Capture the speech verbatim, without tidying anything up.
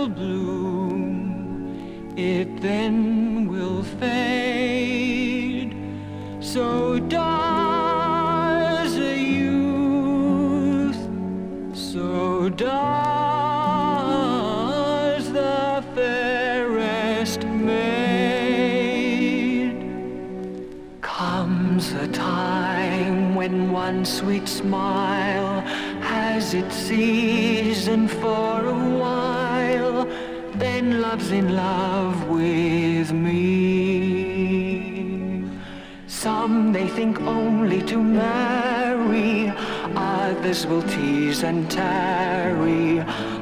will bloom, it then will fade. So does a youth, so does the fairest maid. Comes a time when one sweet smile has its season for a while, then love's in love with me. Some they think only to marry, others will tease and tarry,